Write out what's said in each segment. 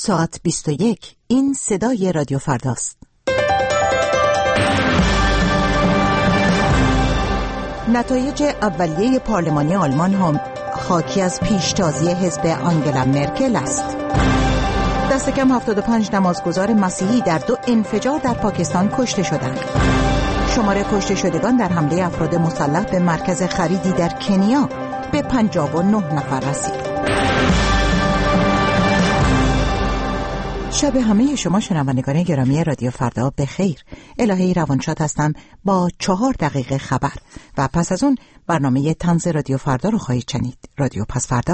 ساعت 21. این صدای رادیو فرداست. نتایج اولیه پارلمانی آلمان هم حاکی از پیشتازی حزب آنگلا مرکل است. دست کم 75 نمازگزار مسیحی در 2 انفجار در پاکستان کشته شدند. شمار کشته شدگان در حمله افراد مسلح به مرکز خریدی در کنیا به 59 نفر رسید. شب همه شما شنوندگان گرامی رادیو فردا به خیر. الهی روانشاد هستم با 4 دقیقه خبر و پس از اون برنامه طنز رادیو فردا رو خواهید شنید. رادیو پس فردا.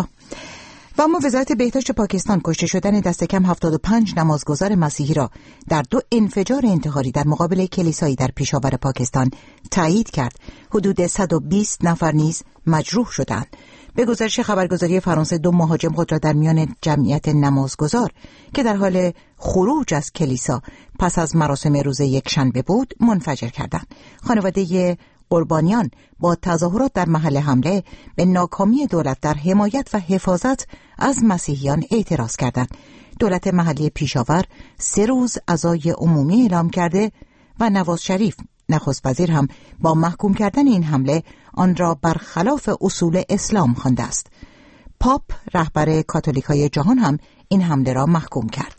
و اما وزارت بهداشت پاکستان کشته شدن دست کم 75 نمازگزار مسیحی را در 2 انفجار انتحاری در مقابل کلیسایی در پیشاور پاکستان تایید کرد. حدود 120 نفر نیز مجروح شدند. به گزارش خبرگزاری فرانسه 2 مهاجم خود را در میان جمعیت نمازگزار که در حال خروج از کلیسا پس از مراسم روز یکشنبه بود منفجر کردند. خانواده قربانیان با تظاهرات در محل حمله به ناکامی دولت در حمایت و حفاظت از مسیحیان اعتراض کردند. دولت محلی پیشاور 3 روز عزای عمومی اعلام کرده و نواز شریف نخست وزیر هم با محکوم کردن این حمله آن را برخلاف اصول اسلام خوانده است. پاپ رهبر کاتولیکای جهان هم این حمله را محکوم کرد.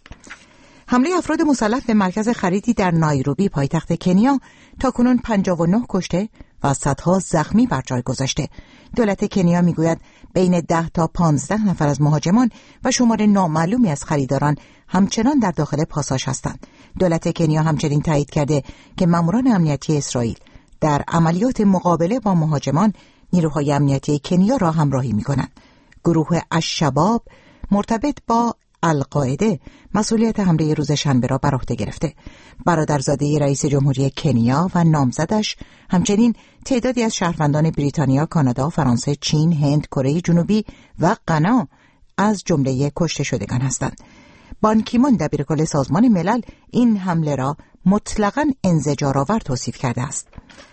حمله افراد مسلح به مرکز خریدی در نایروبی پایتخت کنیا تاکنون 59 کشته و صدها زخمی بر جای گذاشته. دولت کنیا میگوید بین 10 تا 15 نفر از مهاجمان و شمار نامعلومی از خریداران همچنان در داخل پاساژ هستند. دولت کنیا همچنین تایید کرده که ماموران امنیتی اسرائیل در عملیات مقابله با مهاجمان نیروهای امنیتی کنیا را همراهی می‌کنند. گروه الشباب مرتبط با القاعده مسئولیت حمله روز شنبه را بر عهده گرفته. برادرزاده رئیس جمهوری کنیا و نامزدش همچنین تعدادی از شهروندان بریتانیا، کانادا، فرانسه، چین، هند، کره جنوبی و غنا از جمله کشته شدگان هستند. بان کی مون دبیرکل سازمان ملل این حمله را مطلقاً انزجارآور توصیف کرده است.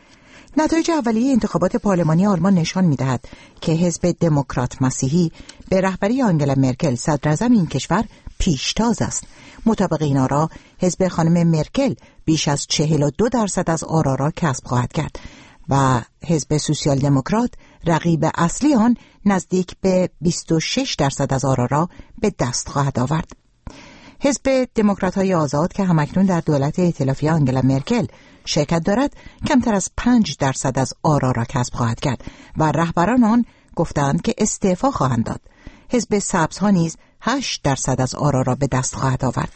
نتایج اولیه انتخابات پارلمانی آلمان نشان می‌دهد که حزب دموکرات مسیحی به رهبری آنگلا مرکل صدراعظم این کشور پیشتاز است. مطابق این آرا حزب خانم مرکل بیش از 42% از آرا را کسب خواهد کرد و حزب سوسیال دموکرات رقیب اصلی آن نزدیک به 26% از آرا را به دست خواهد آورد. حزب دموکرات‌های آزاد که همکنون در دولت ائتلافی آنگلا مرکل شرکت دارد کمتر از 5% از آرا را کسب خواهد کرد و رهبران آن گفتند که استعفا خواهند داد. حزب سبزها نیز 8% از آرا را به دست خواهد آورد.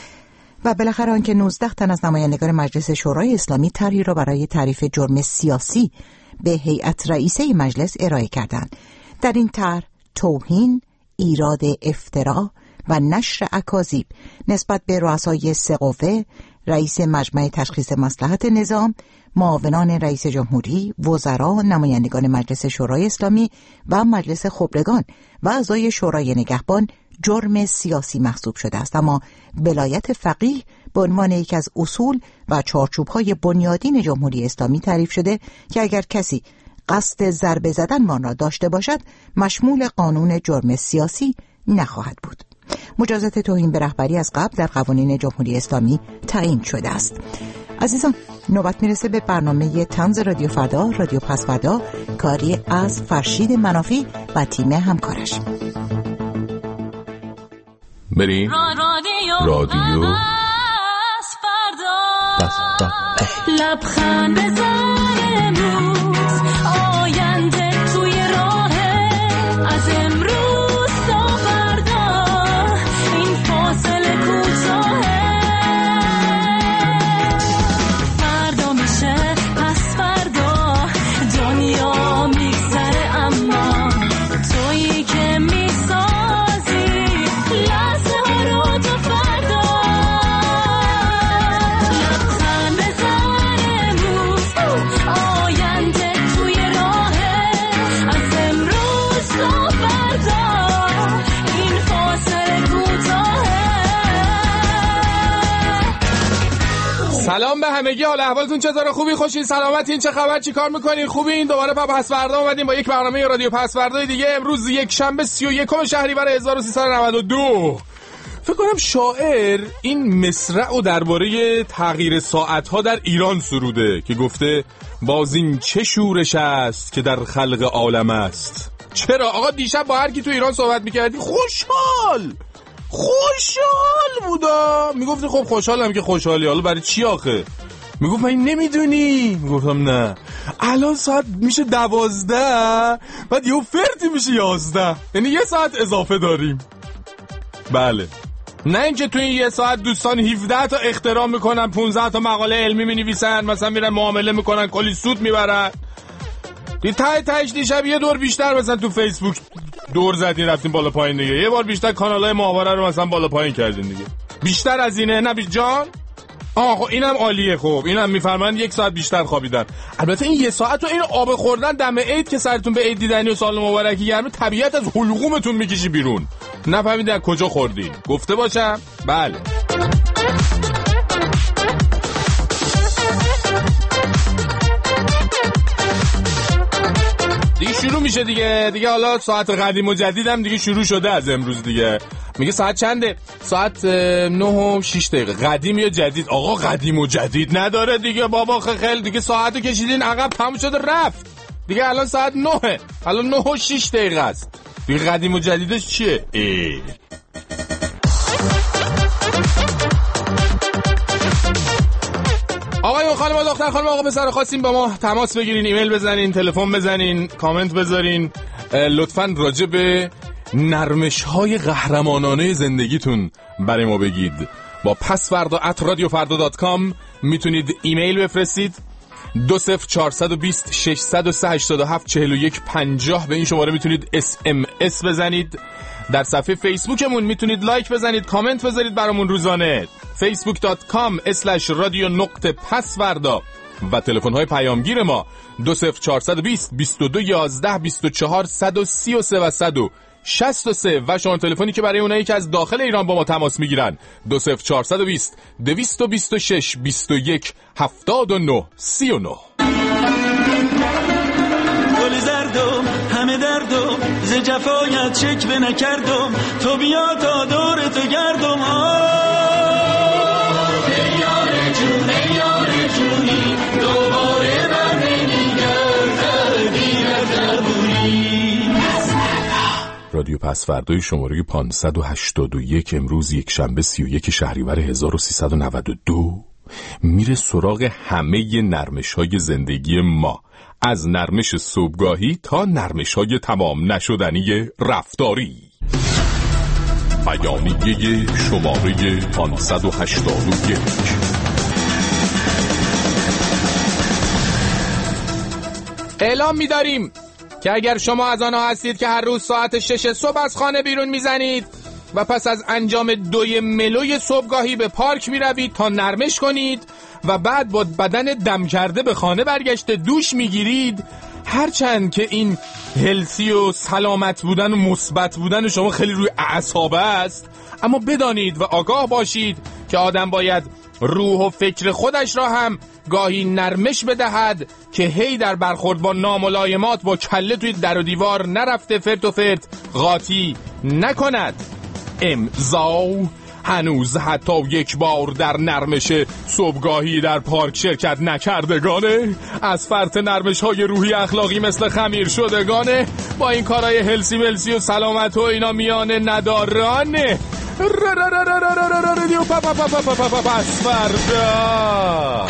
و بالاخره آنکه 19 تن از نمایندگان مجلس شورای اسلامی طرحی را برای تعریف جرم سیاسی به هیئت رئیسه مجلس ارائه کردند. در این طرح توهین، ایراد افترا و نشر اکاذیب نسبت به رؤسای 3 قوه، رئیس مجمع تشخیص مصلحت نظام، معاونان رئیس جمهوری، وزرا، نمایندگان مجلس شورای اسلامی و مجلس خبرگان و اعضای شورای نگهبان جرم سیاسی محسوب شده است، اما ولایت فقیه به عنوان یکی از اصول و چارچوب‌های بنیادین جمهوری اسلامی تعریف شده که اگر کسی قصد ضربه زدن آن را داشته باشد مشمول قانون جرم سیاسی نخواهد بود. مجازات توهین به رهبری از قبل در قوانین جمهوری اسلامی تعیین شده است. عزیزان، نوبت میرسه به برنامه طنز رادیو فردا، رادیو پس فردا، کاری از فرشید منافی و تیم همکارش. بریم رادیو پس فردا. لبخند بزن امروز، آینده توی راهه، از امروز تا فردا این فاصله کوتاهه. فردا میشه پس فردا، دنیا میگذره اما تویی که میسازی لحظه ها رو تا فردا. لبخند بزن امروز، آینده توی راهه، از امروز تا فردا این فاصله کوتاهه. سلام به همگی، حال احوالتون چطوره؟ خوبی؟ خوشین؟ سلامتین؟ چه خبر؟ چی کار میکنین؟ خوبین؟ دوباره پس فردا اومدیم با یک برنامه رادیو پس فردا دیگه. امروز یک شنبه 31 شهریور 1392. فکر کنم شاعر این مصرع درباره تغییر ساعت‌ها در ایران سروده که گفته باز این چه شورش است که در خلق عالم است. چرا آقا دیشب با هر کی تو ایران صحبت می‌کردی خوشحال بودا، میگفتی خب خوشحالم که خوشحالی، حالا برای چی آخه؟ میگفت من نمیدونی؟ میگفتم نه. الان ساعت میشه 12 بعد یهو فرتی میشه 11، یعنی 1 ساعت اضافه داریم. بله، نه اینکه تو این 1 ساعت دوستان 17 تا اختراع میکنن، 15 تا مقاله علمی مینویسن، مثلا میرن معامله میکنن، کلی سود میبرن. تایش دیشب یه دور بیشتر مثلا تو فیسبوک دور زدین رفتین بالا پایین دیگه، یه بار بیشتر کانالای ماهواره رو مثلا بالا پایین کردین دیگه. بیشتر از اینه نبی جان؟ خب اینم عالیه. خب اینم میفرمان 1 ساعت بیشتر خوابیدن. البته این 1 ساعت و این آب خوردن دم عید که سرتون به عید دیدنی و سال مبارکی گرمه، طبیعت از حلقومتون میکشی بیرون. نفهمیدین از کجا خوردین؟ گفته باشم؟ بله. دیگه شروع میشه دیگه حالا ساعت قدیم و جدیدم دیگه شروع شده از امروز دیگه. میگه ساعت چنده؟ ساعت 9:06. قدیم یا جدید؟ آقا قدیم و جدید نداره دیگه بابا، خیلی دیگه ساعتو کشیدین عقب تموم شده رفت دیگه. الان ساعت 9، الان 9:06 است دیگه. قدیم و جدیدش چیه؟ آقایون خانم دختر خانم آقا پسر، خواستین با ما تماس بگیرین، ایمیل بزنین، تلفن بزنین، کامنت بذارین، لطفاً راجع به نرمش‌های قهرمانانه زندگیتون برای ما بگید. با pasvarda@radiofarda.com میتونید ایمیل بفرستید. 20420 603 87 41 50 به این شماره میتونید SMS بزنید. در صفحه فیسبوکمون میتونید لایک بزنید، کامنت بذارید برامون روزانه. facebook.com/radio.pasvarda و تلفن‌های پیامگیر ما 20420 22 11 24 133 و 163 و شماره تلفنی که برای اونایی که از داخل ایران با ما تماس میگیرن 20420 226 21 79 39. گل زردم همه دردم ز جفایت شکوه نکردم، تو بیا تا دور تو گردم. یار جونی دوباره بر نمیگردی نزبونی. رادیو پسوردای شماره 581 امروز یک شنبه 31 شهریور 1392 میره سراغ همه نرمش‌های زندگی ما، از نرمش صبحگاهی تا نرمش‌های تمام نشدنی رفتاری. بیانیه شماره 581. اعلام می‌داریم که اگر شما از آنها هستید که هر روز ساعت 6 صبح از خانه بیرون میزنید و پس از انجام 2 ملوی صبحگاهی به پارک میروید تا نرمش کنید و بعد با بدن دم کرده به خانه برگشته دوش میگیرید، هرچند که این هلسی و سلامت بودن و مثبت بودن شما خیلی روی اعصاب است، اما بدانید و آگاه باشید که آدم باید روح و فکر خودش را هم گاهی نرمش بدهد که هی در برخورد با ناملایمات با کله توی در و دیوار نرفته فرت و فرت قاطی نکند. امضا هنوز حتی یک بار در نرمش صبحگاهی در پارک شرکت نکردگانه، از فرط نرمش های روحی اخلاقی مثل خمیر شدگانه، با این کارهای هلسی ملسی و سلامت و اینا میانه ندارانه. رادیو پسوردا.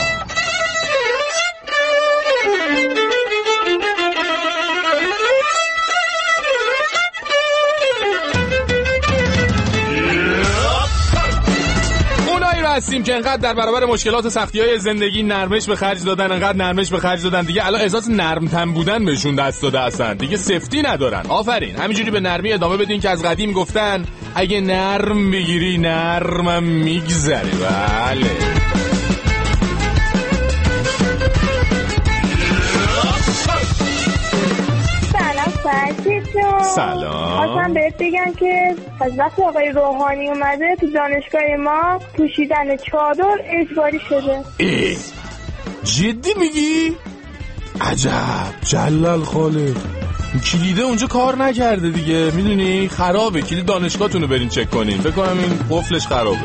هستیم که انقدر در برابر مشکلات و سختی‌های زندگی نرمش به خرج دادن، انقدر نرمش به خرج دادن دیگه الان احساس نرم‌تن بودن بهشون دست داده هستن دیگه، سفتی ندارن. آفرین، همینجوری به نرمی ادامه بدین که از قدیم گفتن اگه نرم بگیری نرمم میگذره. بله سلام. خواستم بهت بگم که از وقتی آقای روحانی اومده تو دانشگاه ما پوشیدن چادر اجباری شده. جدی میگی؟ عجب جلال خالق. کلیده اونجا کار نکرده دیگه، میدونی خرابه. کلید دانشگاهتون رو برین چک کنین، فکر کنم این قفلش خرابه.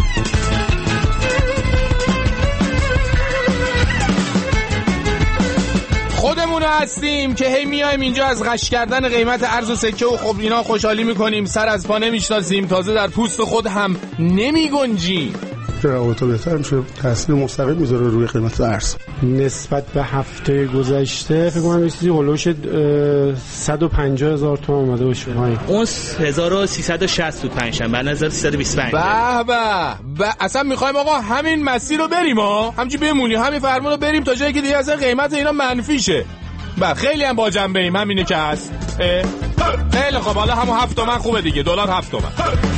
خودمون هستیم که هی میایم اینجا از غش کردن قیمت ارز و سکه و خب اینا خوشحالی میکنیم، سر از پا نمیشناسیم، تازه در پوست خود هم نمیگنجیم. روابط بهتر میشه، تاثیر مستقیم میذاره روی قیمت ارز. نسبت به هفته گذشته فکر کنم یه چیزی هولوش 150,000 تومان اومده باشه. اون 1360 بود پنجشنبه، بعد 1325. به اصلا میخوایم آقا همین مسیر رو بریم ها، همچی بمونی همین فرمون رو بریم تا جایی که دیگه اصلا قیمت اینا منفی شه. خیلی هم با جنبه ایم، همینه که هست. خیلی خب، حالا همون 7 تومن خوبه دیگه، دلار 7 تومن.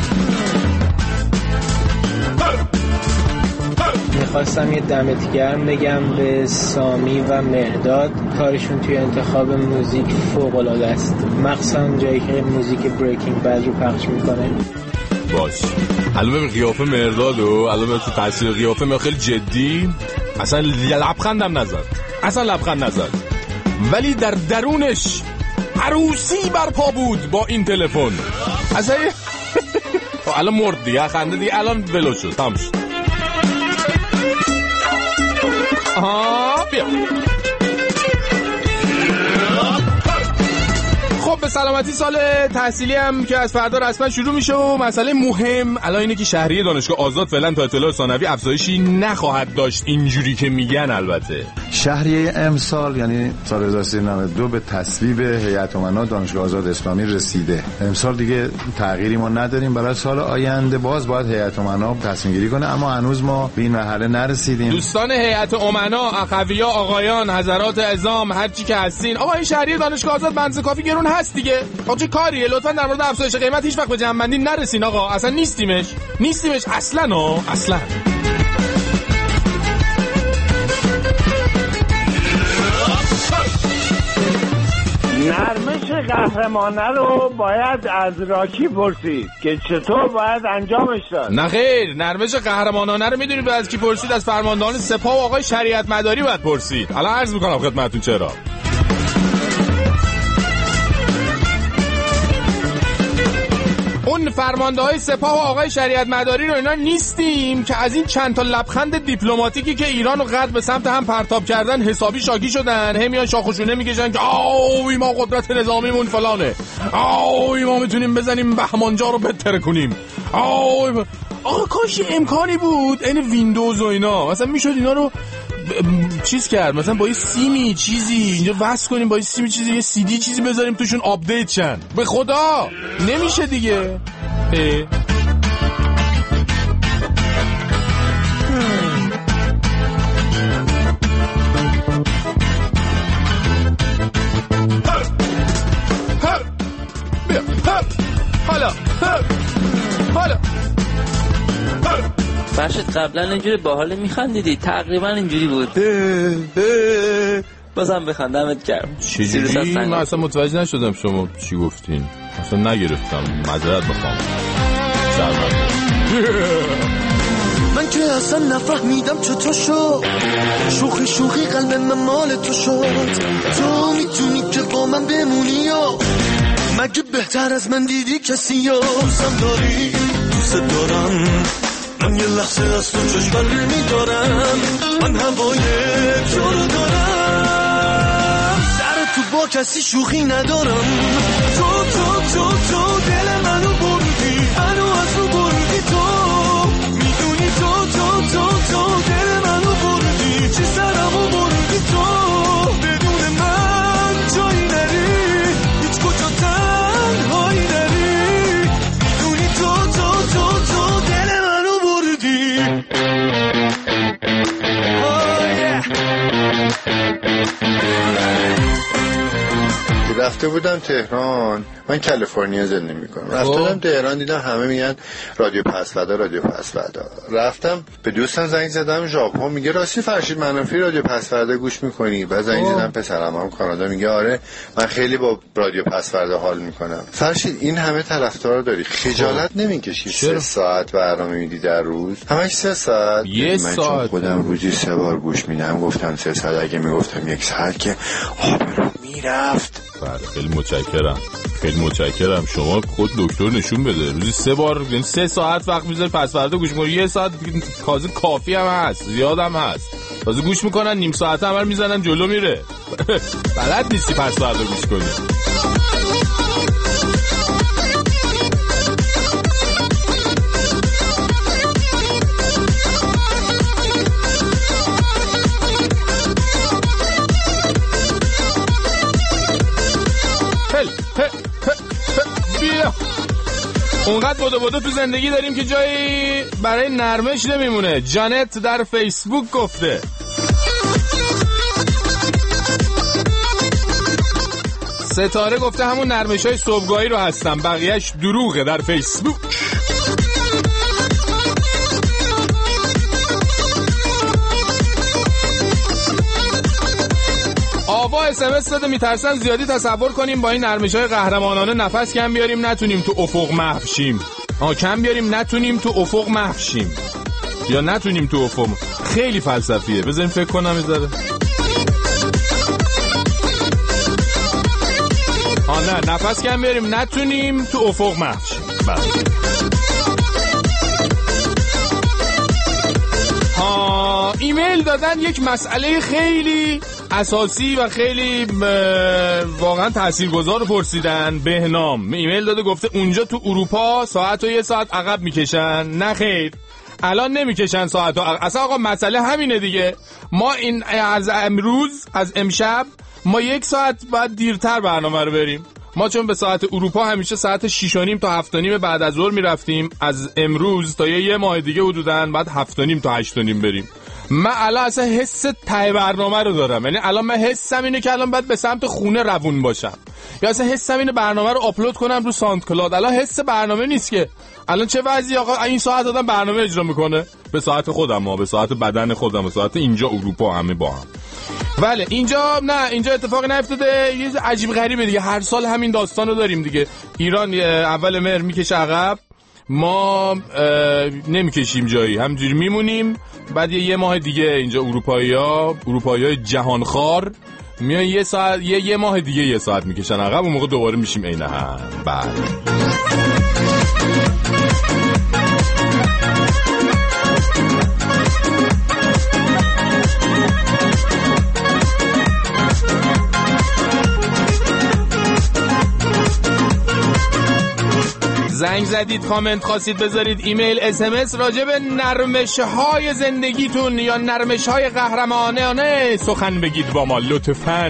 میخواستم یه دمت گرم بگم به سامی و مهداد، کارشون توی انتخاب موزیک فوق‌العاده است، مخصوصا جایی که موزیک بریکینگ بد رو پخش میکنه. باش الان ببین قیافه مهداد و الان تو تاثیر قیافه خیلی جدی، اصلا لبخندم نزد، ولی در درونش عروسی برپا بود با این تلفن. اصلا الان مرد دیگه، خنده دیگه الان ولو شد، تمام شد. بیا. خب به سلامتی سال تحصیلی هم که از فردا رسما شروع میشه و مسئله مهم الان اینه که شهریه دانشگاه آزاد فعلا تا اطلاع ثانوی افزایشی نخواهد داشت، اینجوری که میگن. البته شهریه امسال یعنی سال 1392 به تصویب هیئت امنا دانشگاه آزاد اسلامی رسیده. امسال دیگه تغییری ما نداریم، برای سال آینده باز باید هیئت امنا تصمیم گیری کنه، اما هنوز ما به این مرحله نرسیدیم. دوستان هیئت امنا، اخویا، آقایان، حضرات عظام، هر چی که هستین، آقا این شهریه دانشگاه آزاد بنز کافی گرون هست دیگه. آقا چه کاریه؟ لطفا در مورد افزایش قیمت هیچ وقت به جمع‌بندی نرسین آقا، اصلا نیستیمش اصلا. نرمش قهرمانه رو باید از راکی پرسید که چطور باید انجامش داد. نه خیر، نرمش قهرمانانه رو میدونید از کی پرسید؟ از فرماندهان سپاه و آقای شریعت مداری باید پرسید. الان عرض میکنم خدمتتون چرا. اون فرمانده‌های سپاه و آقای شریعت مداری رو اینا نیستیم که از این چند تا لبخند دیپلماتیکی که ایران و غرب به سمت هم پرتاب کردن حسابی شاکی شدن. همیان شاخوشونه میکشن که آوی ما قدرت نظامیمون فلانه، آوی ما میتونیم بزنیم بهمانجا رو بتره کنیم، آوی آقا کاش امکانی بود این ویندوز و اینا مثلا میشد اینا رو چیز کرد، مثلا با یه سیمی چیزی اینجا وصل کنیم، با یه سیمی چیزی یه سی دی چیزی بذاریم توشون آپدیت شن. به خدا نمیشه دیگه. حالا فرشت قبلا اینجوری باحال میخندیدی، تقریبا اینجوری بود. بازم بخندمت گرم. چجوری؟ من اصلا متوجه نشدم شما چی گفتین، اصلا نگرفتم، معذرت میخوام. من که اصلا نفهمیدم چطور شد، شوخی قلب من مال تو شد. تو میتونی که با من بمونی یا مگه بهتر از من دیدی کسی یا دوستم داری؟ دوست دارم، من یه لحظه از تو جوش بر میدارم، من هوای تو رو دارم، سر تو با کسی شوخی ندارم. تو دل منو بردی، منو از رو بردی، تو میدونی تو دل منو بردی، چی سرمو بردی، تو بدون من جایی نری، هیچ کجا تنهایی نری، میدونی تو دل منو بردی. رفته بودم تهران، من کالیفرنیا زندگی میکنم. رفته بودم تهران، دیدم همه میگن رادیو پسوردا. رفتم به دوستم زنگ زدم ژاپن، میگه راستی فرشید منافی رادیو پسوردا گوش میکنی؟ بعد زنگ زدم پسرم هم کانادا، میگه آره من خیلی با رادیو پسوردا حال میکنم. فرشید این همه طرفدار داری، خجالت نمیکشی 3 ساعت برنامه میدی در روز؟ همش 3 ساعت. من چون خودم روزی 3 بار گوش میدم، گفتم 3 ساعت، اگه میگفتم 1 ساعت که آبرو میرفت. خیلی متشکرم. شما خود دکتر نشون بده روزی 3 بار، یعنی 3 ساعت وقت میذاری پس فردا گوش میکنی. 1 ساعت کازه کافی هم هست، زیاد هم هست. تازه گوش میکنن نیم ساعت هم میزنن جلو میره. بلد نیستی پس فردا گوش کنی. بیا اونقدر بودو تو زندگی داریم که جایی برای نرمش نمیمونه. جانت در فیسبوک گفته ستاره گفته همون نرمش‌های صبحگاهی رو هستم، بقیهش دروغه در فیسبوک. آوا اسمس داده میترسن زیادی تصور کنیم با این نرمش‌های قهرمانانه نفس کم بیاریم نتونیم تو افق محو شیم. کم بیاریم نتونیم تو افق محو شیم یا نتونیم تو افق. خیلی فلسفیه، بذاریم فکر کنم میذاره. نه نفس کم بیاریم نتونیم تو افق محو شیم. ایمیل دادن یک مسئله خیلی اساسی و خیلی واقعا تاثیرگذار پرسیدن. بهنام ایمیل داده گفته اونجا تو اروپا ساعت و 1 ساعت عقب میکشن. نه خیر، الان نمیکشن ساعت و عقب. اصلا آقا مسئله همینه دیگه. ما این از امروز، از امشب ما 1 ساعت بعد دیرتر برنامه رو بریم. ما چون به ساعت اروپا همیشه ساعت 6:30 تا 7:30 بعد از ظهر میرفتیم، از امروز تا یه ماه دیگه حدوداً بعد 7:30 تا 8:30 بریم. من الان اصلا حس ته برنامه رو دارم، یعنی الان من حسم اینه که الان باید به سمت خونه روون باشم، یا اصلا حسم اینه برنامه رو آپلود کنم رو ساوند کلاد. الان حس برنامه نیست که الان چه وضعی آقا این ساعت آدم برنامه اجرا میکنه به ساعت خودم، به ساعت بدن خودم، به ساعت اینجا اروپا همه با هم. بله اینجا نه، اینجا اتفاقی نیفتاده. یه عجیب غریبه دیگه، هر سال همین داستانو داریم دیگه. ایران اول مهر میکشه عقب، ما نمیکشیم جایی، همجوری میمونیم. بعد یه ماه دیگه اینجا اروپایی‌های جهانخوار میان یه ساعت یه ماه دیگه 1 ساعت میکشن عقب، اون موقع دوباره میشیم عین هم. بله زنگ زدید، کامنت خواستید بذارید، ایمیل، اسمس راجع به نرمش‌های زندگیتون یا نرمش‌های قهرمانانه سخن بگید با ما لطفاً.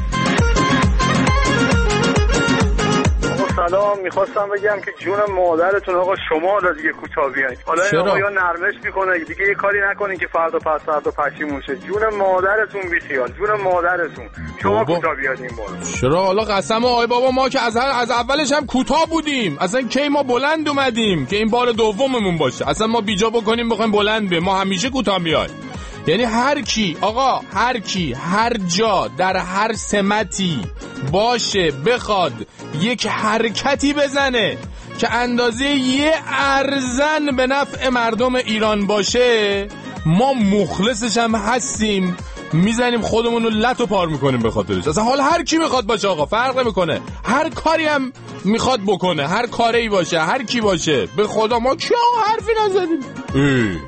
سلام، میخواستم بگم که جون مادرتون آقا شما حالا دیگه کوتاه بیاین. حالا آقا یا نرمش میکنه دیگه، یه کاری نکنین که فردا پس فردا پشیمون شه. جون مادرتون بیخیال، جون مادرتون شما کوتاه بیادین بالا. چرا حالا قسم آی بابا ما که از اولش هم کوتاه بودیم، اصلا کی ما بلند اومدیم که این بار دوممون باشه؟ اصلا ما بیجا بکنیم بخوایم بلند بیم، ما همیشه کوتاه میایم. یعنی هر کی آقا، هر کی هر جا در هر سمتی باشه بخواد یک حرکتی بزنه که اندازه یه ارزن به نفع مردم ایران باشه، ما مخلصش هم هستیم، میزنیم خودمون رو لط و پار میکنیم به خاطرش. اصلا حال هر کی میخواد باشه آقا، فرق نمیکنه، هر کاری هم میخواد بکنه، هر کاری باشه، هر کی باشه، به خدا ما کی آقا حرفی نزدیم.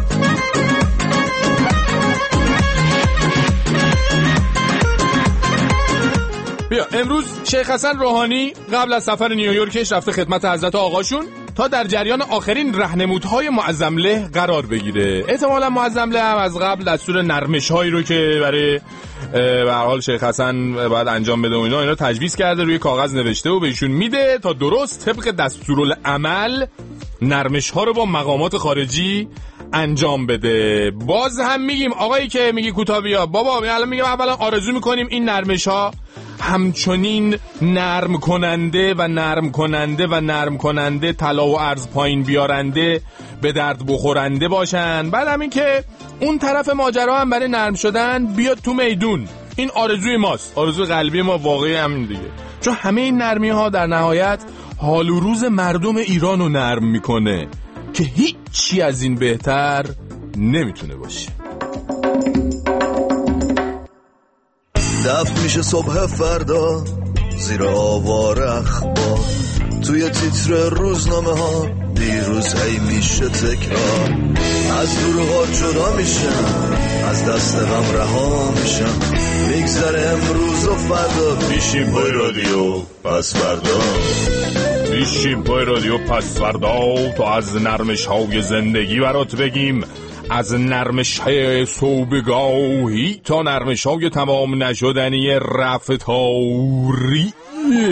بیا امروز شیخ حسن روحانی قبل از سفر نیویورکش رفته خدمت حضرت آقاشون تا در جریان آخرین راهنمودهای معظمله قرار بگیره. احتمالاً معظمله هم از قبل دستور نرمش‌هایی رو که برای به هر حال شیخ حسن باید انجام بده و اینا تجویز کرده، روی کاغذ نوشته و بهشون میده تا درست طبق دستورالعمل نرمش‌ها رو با مقامات خارجی انجام بده. باز هم میگیم آقایی که میگی کوتاه بیا بابا، الان میگم اولا آرزو میکنیم این نرمش‌ها همچنین نرم کننده طلا و ارز پایین بیارنده، به درد بخورنده باشن. بعد همین که اون طرف ماجرا هم برای نرم شدن بیاد تو میدون. این آرزوی ماست، آرزوی قلبی ما واقعی همین دیگه، چون همه این نرمی ها در نهایت حال و روز مردم ایران رو نرم میکنه که هیچی از این بهتر نمیتونه باشه. دفت میشه صبح فردا، زیر آوار اخبار، توی تیتر روزنامه ها دیروز هی میشه تکرار. از دروغا جدا میشم، از دست غم رها میشم، میگذره امروز و فردا. میشیم پای رادیو پس فردا، میشیم پای رادیو پس فردا تا از نرمش های زندگی برات بگیم، از نرمش های صبحگاهی تا نرمش های تمام نشدنی رفتاری.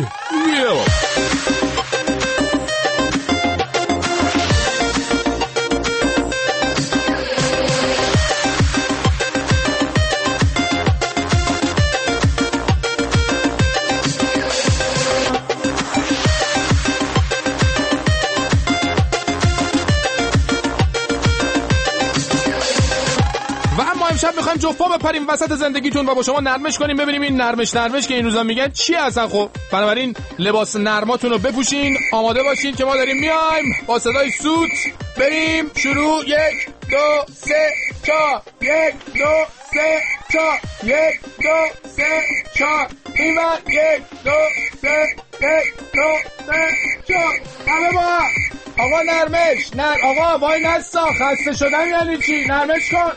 امشب میخوایم جفا بپریم وسط زندگیتون و با شما نرمش کنیم، ببینیم این نرمش که این روزا میگن چی اصلا. خب بنابراین لباس نرماتون رو بپوشین، آماده باشین که ما داریم میایم با صدای سوت. بریم شروع. 1 2 3 4 1 2 3 4 1 2 3 4 این ور 1 2 3 1 2 3 4 همه با آقا نرمش. آقا وای نستا، خسته شدن یعنی چی؟ نرمش کن.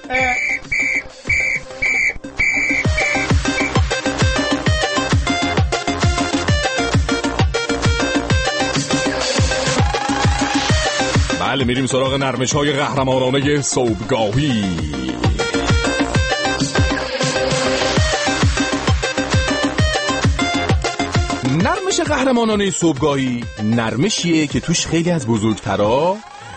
بله میریم سراغ نرمش های قهرمانانه صبحگاهی. نرمش قهرمانانه صبحگاهی نرمشیه که توش خیلی از بزرگترا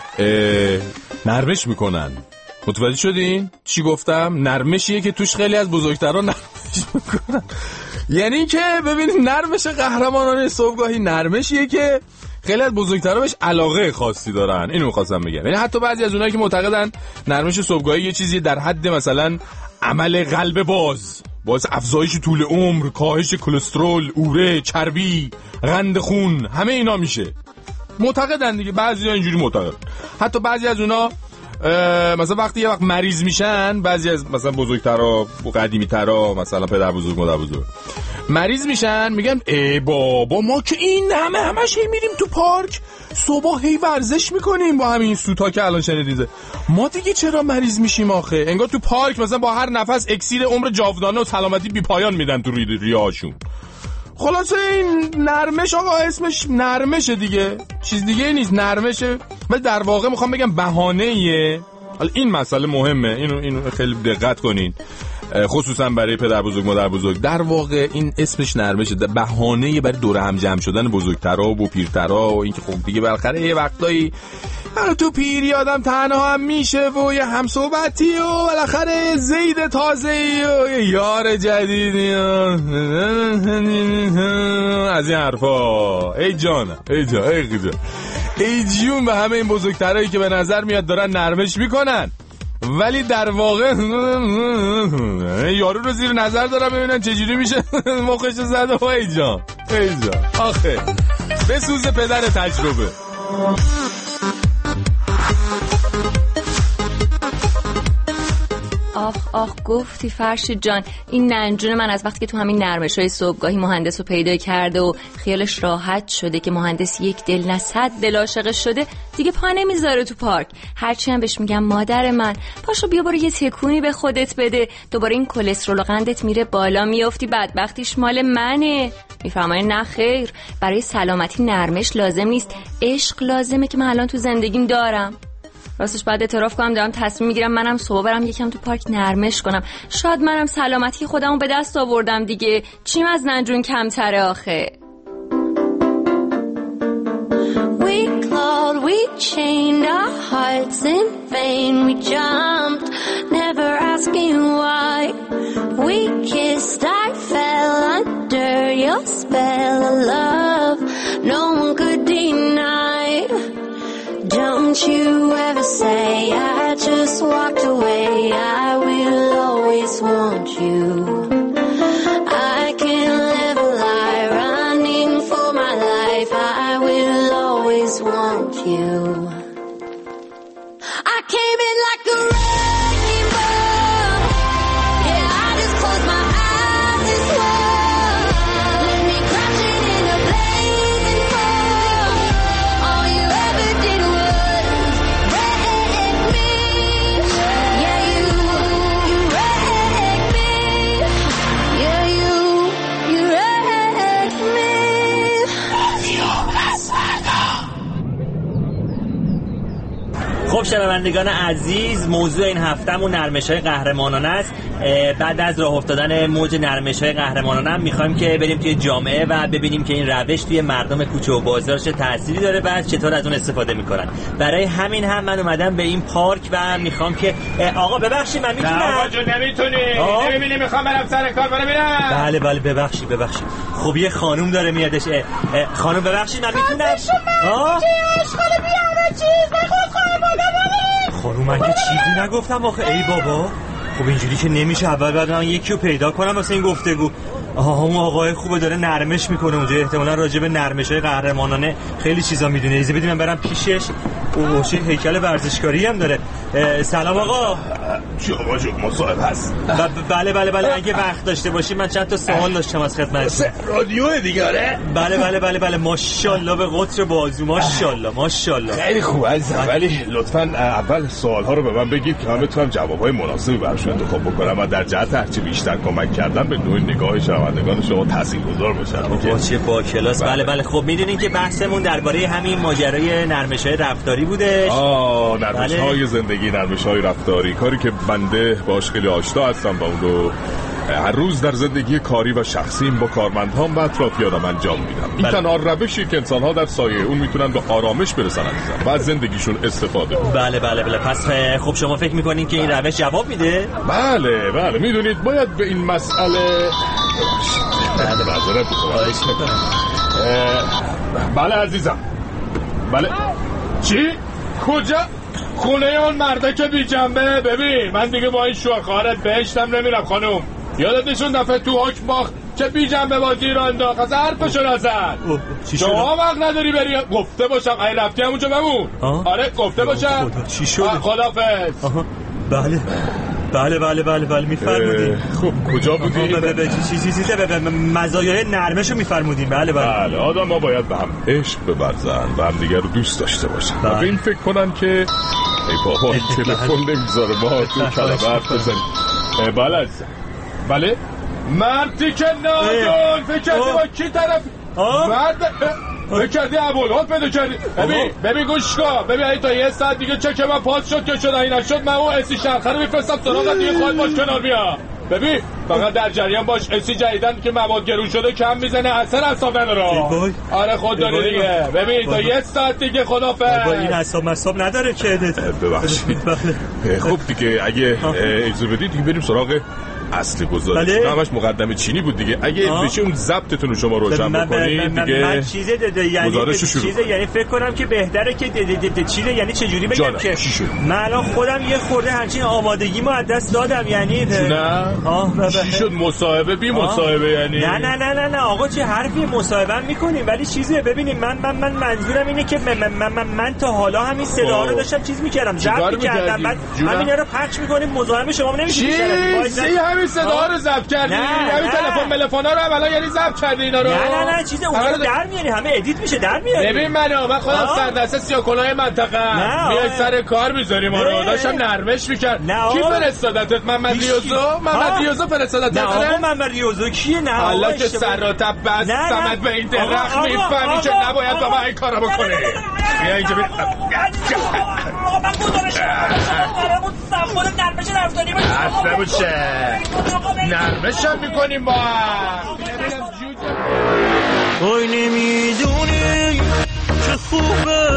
نرمش میکنن. متوجه شدین؟ چی گفتم؟ نرمشیه که توش خیلی از بزرگترا نرمش میکنن. یعنی که ببینید نرمش قهرمانانه صبحگاهی نرمشیه که خیلی از بزرگترها بهش علاقه خاصی دارن. اینو می‌خواستم بگم. یعنی حتی بعضی از اونایی که معتقدن نرمش صبحگاهی یه چیزی در حد مثلا عمل قلب باعث افزایش طول عمر، کاهش کلسترول، اوره، چربی، قند خون، همه اینا میشه. معتقدن دیگه، بعضی‌ها اینجوری معتقدن. حتی بعضی از اونا مثلا وقتی یه وقت مریض میشن، بعضی از مثلا بزرگترها و قدیمی‌ترها، مثلا پدر بزرگ مادر بزرگ مریض میشن، میگن ای بابا ما که این همش میریم تو پارک صبح هی ورزش میکنیم با همین سوتا که الان شنیدید، ما دیگه چرا مریض میشیم آخه؟ انگار تو پارک مثلا با هر نفس اکسیر عمر جاودانه و سلامتی بی پایان میدن تو ریه‌هاشون. خلاصه این نرمش آقا اسمش نرمشه دیگه، چیز دیگه نیست، نرمشه. ولی در واقع میخوام بگم بهانه‌ایه. حالا این مسئله مهمه، اینو خیلی دقت کنین، خصوصا برای پدر بزرگ مادر بزرگ. در واقع این اسمش نرمشه، بهانه‌ای برای دور هم جمع شدن بزرگترا و پیرترا و اینکه خب دیگه بالاخره یه وقتایی تو پیری آدم تنها هم میشه و یه همصحبتی و بالاخره زید تازه‌ای و یه یار جدیدی از این حرفا. ای جانم، ای جون به همه این بزرگترایی که به نظر میاد دارن نرمش میکنن ولی در واقع یارو رو زیر نظر دارم ببینن چجوری میشه مخش زده. ای جان آخه بسوز پدر تجربه. آخ گفتی فرشید جان. این ننجون من از وقتی که تو همین نرمش‌های صبحگاهی مهندس رو پیدا کرده و خیالش راحت شده که مهندس یک دل نه 100 دل عاشقش شده، دیگه پا نمیذاره تو پارک. هرچی هم بهش میگم مادر من پاشو بیا برو یه تکونی به خودت بده، دوباره این کلسترول و قندت میره بالا، میافتی بدبختیش مال منه. میفهمه نه خیر، برای سلامتی نرمش لازم نیست، عشق لازمه که من الان تو زندگیم دارم. راستش باید اعتراف کنم دارم تصمیم میگیرم منم صبح برم یکم تو پارک نرمش کنم. شاید منم سلامتی خودمو به دست آوردم دیگه، چیم از ننجون کمتره آخه. We clawed, we chained our hearts in vain. We jumped, never asking why. We kissed, I fell under your spell of love. No one could deny. Don't you ever say I just walked away. I will always want you. I can't live a lie, running for my life. I will always want you. I came in like a rainbow. Yeah, I just closed my eyes as well. Let me crash it خب شنوندگان عزیز، موضوع این هفتهمون نرمش‌های قهرمانانه است. بعد از راه افتادن موج نرمش‌های قهرمانانه می‌خوایم که بریم توی جامعه و ببینیم که این روش توی مردم کوچه و بازار چه تأثیری داره و چطور از اون استفاده می‌کنن. برای همین هم من اومدم به این پارک و می‌خوام که آقا ببخشید من می‌تونم؟ نه آقا جون نمی‌تونی. نمی‌بینی می‌خوام برم سر کار برم. بله ببخشید. خب یه خانم داره میادش. خانم ببخشید من می‌تونم؟ خانوم من یه چیزی نگفتم آخه. ای بابا خب اینجوری که نمیشه. اول بعد من یکی رو پیدا کنم واسه این گفتگو. اون آقای خوبه داره نرمش میکنه اونجا، احتمالاً راجع به نرمش‌های قهرمانانه خیلی چیزا میدونه. ایزه بدید من برم پیشش. اوه هیکل ورزشکاری هم داره. سلام آقا. چی آقا جون مصاحبه هست؟ بله اگه وقت داشته باشی من چند تا سوال داشتم از خدمتتون. رادیو دیگه آره؟ بله ماشاءالله به قطر بازو ماشاءالله. خیلی خوب عزیزم، ولی لطفاً اول سوال‌ها رو به من بگید که من بتونم جواب‌های مناسبی براش انتخاب بکنم و در جهت هرچی بیشتر کمک کردن به نوع نگاه شنوندگان شما تاثیرگذار باشن. چه با کلاس. بله خب میدونین که بحثمون درباره همین ماجرای نرمش‌های رفتاری بوده. نرمش‌های زندگی، نرمش‌های رفتاری، کاری که بنده باش خیلی آشنا هستم و اون رو هر روز در زندگی کاری و شخصیم با کارمندهام و اطرافیانم انجام میدم. این تنها روشی که انسان‌ها در سایه اون میتونن به آرامش برسن و از زندگیشون استفاده کنن. بله پس خب شما فکر میکنین که این روش جواب میده؟ بله میدونید باید به این مسئله بله عزیزم. بله چی؟ کجا؟ خونه اون مرده که بی جنبه. ببین من دیگه با این شوخارت بهشتم نمیرم خانوم. یادت نشون دفعه تو حکم باخت که بی جنبه بازی رو انداخت، از حرفشو نزد. شما وقت نداری بری؟ گفته باشم ای رفتی همونجا بمون. آره گفته باشم. چی شده؟ خدافظ. بله میفرمودین. خب کجا بودی؟ چیزی به مزایای نرمشو میفرمودین. بله آدم ها باید به هم عشق بورزن و هم دیگر رو دوست داشته باشن و به این فکر کنن که ای بابا این تلفن نمیذاره ما تو کلمه حرف بزنیم. بله مردی که نادون فکر کردی با کی طرف مرد فکر کردی ابوالهول پیدا کردی. ببین گوش کن. ببین تا یه ساعت دیگه چک من پاس شد که شد این نشد من اون اسی شرخه رو میفرستم سراغت دیگه خواهد باش کنار بیا. ببین فقط در جریان باش اسی جدیدن که مواد گرون شده کم میزنه اثر حساب نداره. آره خود داره دیگه. ببین تا یه ساعت دیگه خدافظ. این حساب نداره که ببخشید. خب دیگه اگه اجازه بدید دیگه بریم سراغ اصل گذاری. همش مقدمه چینی بود دیگه. اگه بشه اون ضبطتون رو شما روشن بکنید دیگه. من یعنی فکر کنم که بهتره که چیزه یعنی چه جوری بگم که من الان خودم یه خورده همچین آمادگیمو از دست دادم. یعنی نه چی شد؟ مصاحبه بی مصاحبه یعنی؟ نه آقا چه حرفی مصاحبه میکنیم ولی چیزه. ببینید من منظورم اینه که من تا حالا همین صدا رو داشتم چیز میکردم ضبط میکردم بعد همینا رو پخش میکنیم. مزاحم شما نمیشه. همین صدا رو ضبط کردی؟ همین تلفن رو اولا یعنی ضبط کردی اینا رو؟ نه چیز اونجا رو در میاری، همه ادیت میشه در میاری. ببین من خودم سردسته سیاکلای منطقه میای سر کار میذاری ما رو. داشتم نرمش میکرد. کی فرستادتت؟ محمد ریاضو فرستادت؟ آقا محمد ریاضو کیه؟ نه حالا که سر و تب بس سمت به این درخت میفهمی که نباید با من این کارو بکنی. بیا اینجا نرمش هم میکنیم با توی نمیدونی که خوبه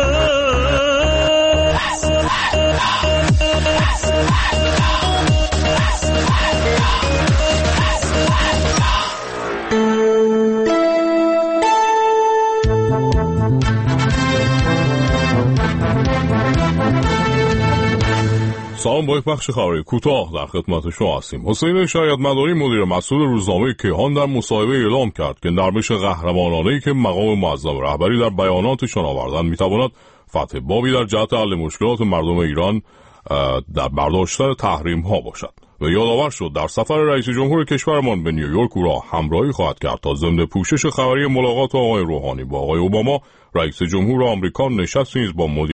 سلام، با یک بخش خبری کوتاه در خدمت شما هستیم. حسین شایدمداری مدیر مسئول روزنامه کیهان در مصاحبه اعلام کرد که نرمش قهرمانانه‌ای که مقام معظم رهبری در بیاناتشان آوردند میتواند فتح بابی در جهت حل مشکلات مردم ایران در برداشتن تحریم ها باشد و یادآور شد در سفر رئیس جمهور کشورمان به نیویورک او را همراهی خواهد کرد تا ضمن پوشش خبری ملاقات آقای روحانی با آقای اوباما رئیس جمهور آمریکا نشست نیز با